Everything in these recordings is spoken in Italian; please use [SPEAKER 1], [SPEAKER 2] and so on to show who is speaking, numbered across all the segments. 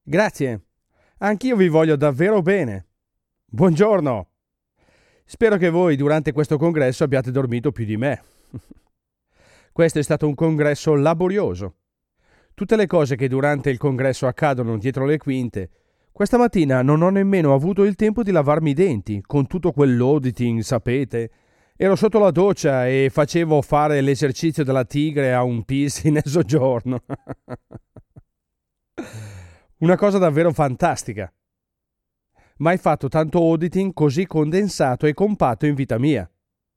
[SPEAKER 1] Grazie. Anch'io vi voglio davvero bene. Buongiorno. Spero che voi durante questo congresso abbiate dormito più di me. Questo è stato un congresso laborioso. Tutte le cose che durante il congresso accadono dietro le quinte. Questa mattina non ho nemmeno avuto il tempo di lavarmi i denti, con tutto quell'auditing, sapete. Ero sotto la doccia e facevo fare l'esercizio della tigre a un PC nel soggiorno. Una cosa davvero fantastica. Mai fatto tanto auditing così condensato e compatto in vita mia.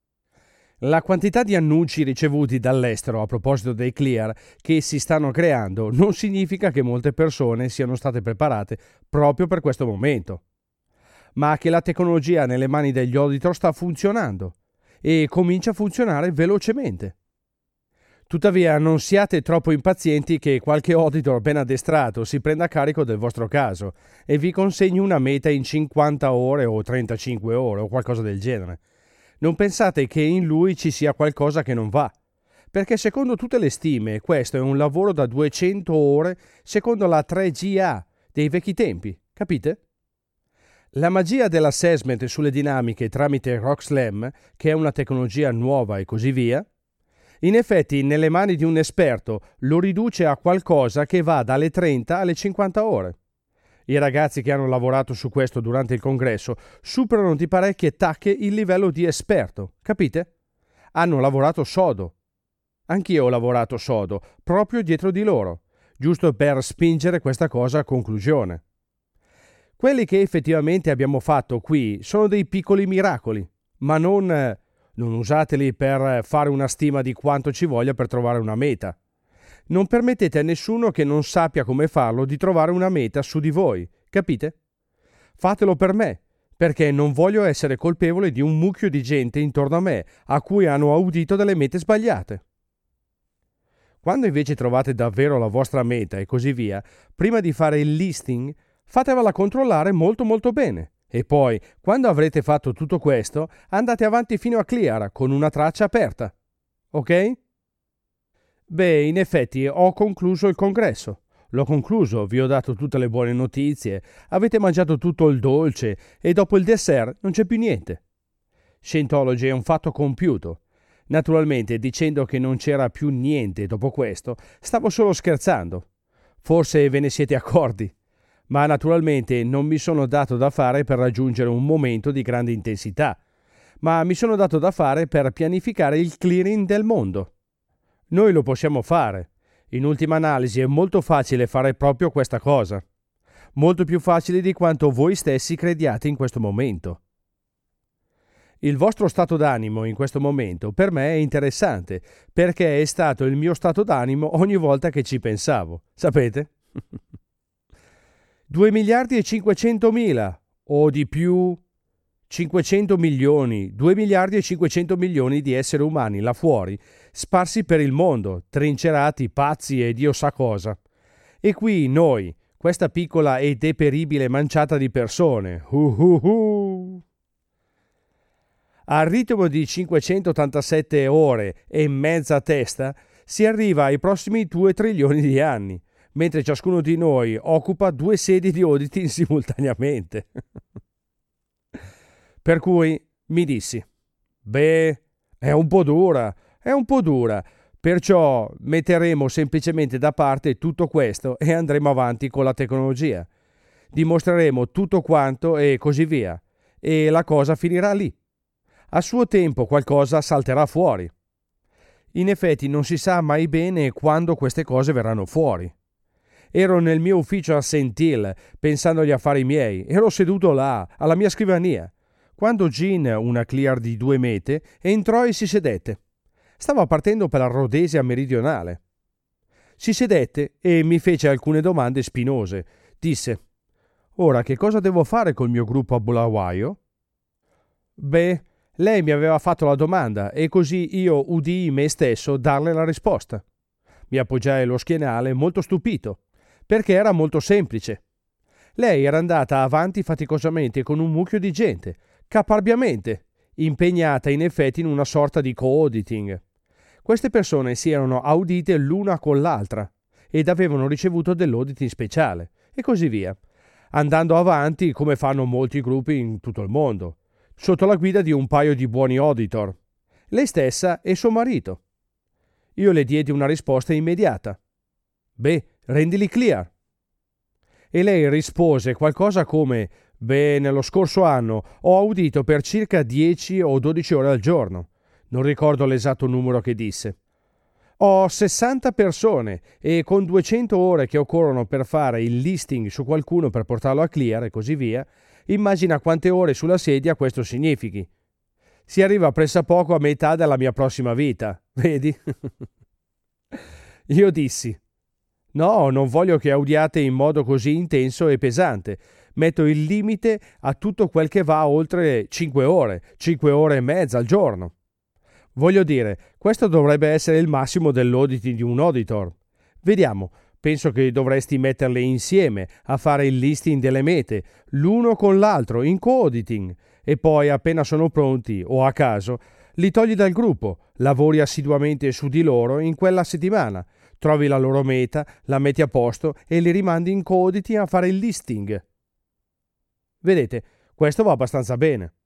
[SPEAKER 1] La quantità di annunci ricevuti dall'estero a proposito dei clear che si stanno creando non significa che molte persone siano state preparate proprio per questo momento, ma che la tecnologia nelle mani degli auditor sta funzionando e comincia a funzionare velocemente. Tuttavia non siate troppo impazienti che qualche auditor ben addestrato si prenda a carico del vostro caso e vi consegni una meta in 50 ore o 35 ore o qualcosa del genere. Non pensate che in lui ci sia qualcosa che non va, perché secondo tutte le stime questo è un lavoro da 200 ore secondo la 3GA dei vecchi tempi, capite? La magia dell'assessment sulle dinamiche tramite RockSlam, che è una tecnologia nuova e così via, in effetti nelle mani di un esperto lo riduce a qualcosa che va dalle 30 alle 50 ore. I ragazzi che hanno lavorato su questo durante il congresso superano di parecchie tacche il livello di esperto, capite? Hanno lavorato sodo. Anch'io ho lavorato sodo, proprio dietro di loro, giusto per spingere questa cosa a conclusione. Quelli che effettivamente abbiamo fatto qui sono dei piccoli miracoli, ma non usateli per fare una stima di quanto ci voglia per trovare una meta. Non permettete a nessuno che non sappia come farlo di trovare una meta su di voi, capite? Fatelo per me, perché non voglio essere colpevole di un mucchio di gente intorno a me a cui hanno audito delle mete sbagliate. Quando invece trovate davvero la vostra meta e così via, prima di fare il listing, fatevela controllare molto molto bene. E poi, quando avrete fatto tutto questo, andate avanti fino a clear con una traccia aperta. Ok? Beh, in effetti ho concluso il congresso. L'ho concluso, vi ho dato tutte le buone notizie, avete mangiato tutto il dolce e dopo il dessert non c'è più niente. Scientology è un fatto compiuto. Naturalmente, dicendo che non c'era più niente dopo questo, stavo solo scherzando. Forse ve ne siete accorti. Ma naturalmente non mi sono dato da fare per raggiungere un momento di grande intensità, ma mi sono dato da fare per pianificare il clearing del mondo. Noi lo possiamo fare. In ultima analisi è molto facile fare proprio questa cosa. Molto più facile di quanto voi stessi crediate in questo momento. Il vostro stato d'animo in questo momento per me è interessante, perché è stato il mio stato d'animo ogni volta che ci pensavo. Sapete? 2 miliardi e 500 mila o di più 500 milioni, 2 miliardi e 500 milioni di esseri umani là fuori, sparsi per il mondo, trincerati, pazzi e Dio sa cosa. E qui noi, questa piccola e deperibile manciata di persone, al ritmo di 587 ore e mezza a testa, si arriva ai prossimi 2 trilioni di anni, mentre ciascuno di noi occupa 2 sedi di auditing simultaneamente. Per cui mi dissi, beh, è un po' dura, perciò metteremo semplicemente da parte tutto questo e andremo avanti con la tecnologia. Dimostreremo tutto quanto e così via, e la cosa finirà lì. A suo tempo qualcosa salterà fuori. In effetti non si sa mai bene quando queste cose verranno fuori. Ero nel mio ufficio a St. Hill, pensando agli affari miei, ero seduto là, alla mia scrivania, quando Jean, una clear di 2 mete, entrò e si sedette. Stava partendo per la Rhodesia meridionale. Si sedette e mi fece alcune domande spinose. Disse, ora che cosa devo fare col mio gruppo a Bulawayo? Beh, lei mi aveva fatto la domanda e così io udii me stesso darle la risposta. Mi appoggiai allo schienale molto stupito, perché era molto semplice. Lei era andata avanti faticosamente con un mucchio di gente, caparbiamente, impegnata in effetti in una sorta di co-auditing. Queste persone si erano audite l'una con l'altra ed avevano ricevuto dell'auditing speciale, e così via, andando avanti come fanno molti gruppi in tutto il mondo, sotto la guida di un paio di buoni auditor, lei stessa e suo marito. Io le diedi una risposta immediata. Beh, rendili clear. E lei rispose qualcosa come: beh, nello scorso anno ho audito per circa 10 o 12 ore al giorno. Non ricordo l'esatto numero che disse. Ho 60 persone e con 200 ore che occorrono per fare il listing su qualcuno per portarlo a clear e così via, immagina quante ore sulla sedia questo significhi. Si arriva pressappoco a metà della mia prossima vita, vedi? Io dissi: no, non voglio che audiate in modo così intenso e pesante. Metto il limite a tutto quel che va oltre 5 ore e mezza al giorno. Voglio dire, questo dovrebbe essere il massimo dell'auditing di un auditor. Vediamo, penso che dovresti metterle insieme a fare il listing delle mete, l'uno con l'altro, in co-auditing, e poi appena sono pronti, o a caso, li togli dal gruppo, lavori assiduamente su di loro in quella settimana, trovi la loro meta, la metti a posto e li rimandi in co-auditing a fare il listing. Vedete, questo va abbastanza bene.